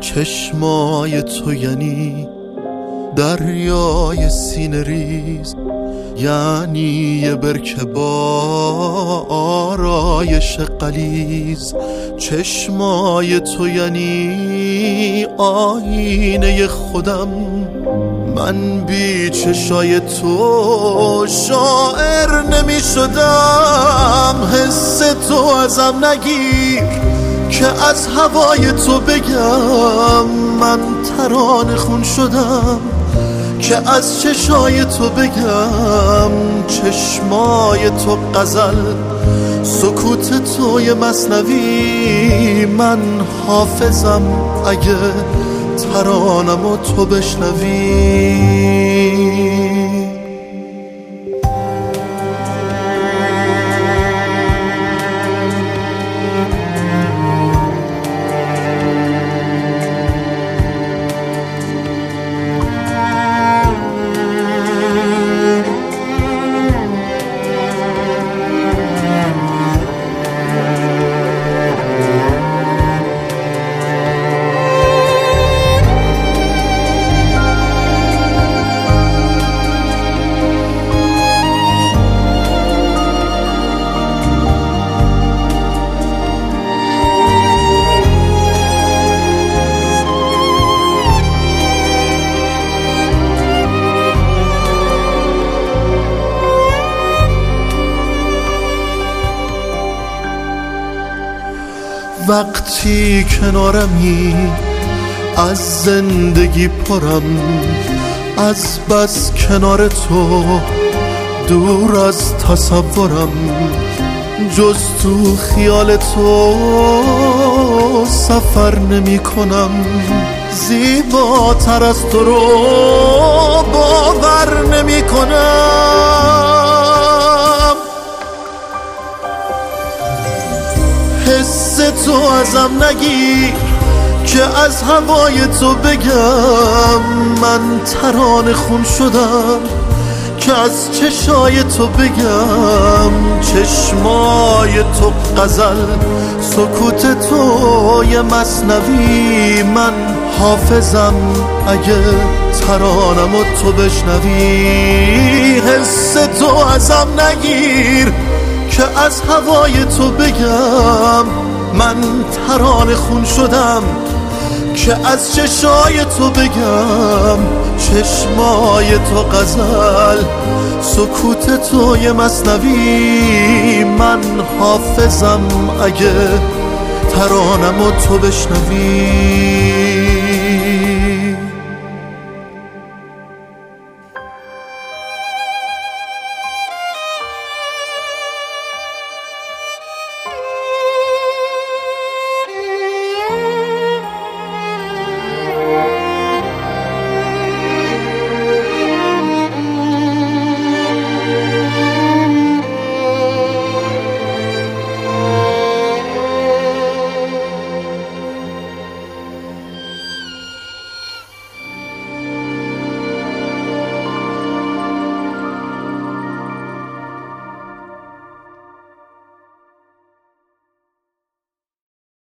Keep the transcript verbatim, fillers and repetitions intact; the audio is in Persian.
چشمای تو یعنی دریای سینه ریز، یعنی یه برکه با آرایش غلیظ. چشمای تو یعنی آینه خودم، من بی چشای تو شاعر نمی شدم. حس تو ازم نگیر که از هوای تو بگم، من ترانه خون شدم که از چشای تو بگم. چشمای تو غزل، سکوت تو یه مثنوی، من حافظم اگه ترانمو تو بشنوی. وقتی کنارمی از زندگی پرم، از بس کنار تو دور از تصورم. جز تو خیال تو سفر نمی کنم، زیباتر از تو رو باور نمی کنم. حس تو ازم نگیر که از هوای تو بگم، من ترانه خون شدم که از چشای تو بگم. چشمای تو غزل، سکوت تو یه مثنوی، من حافظم اگه ترانمو تو بشنوی. حس تو ازم نگیر که از هوای تو بگم، من ترانه خون شدم که از چشای تو بگم. چشمای تو غزل، سکوت تو یه مثنوی، من حافظم اگه ترانمو تو بشنوی.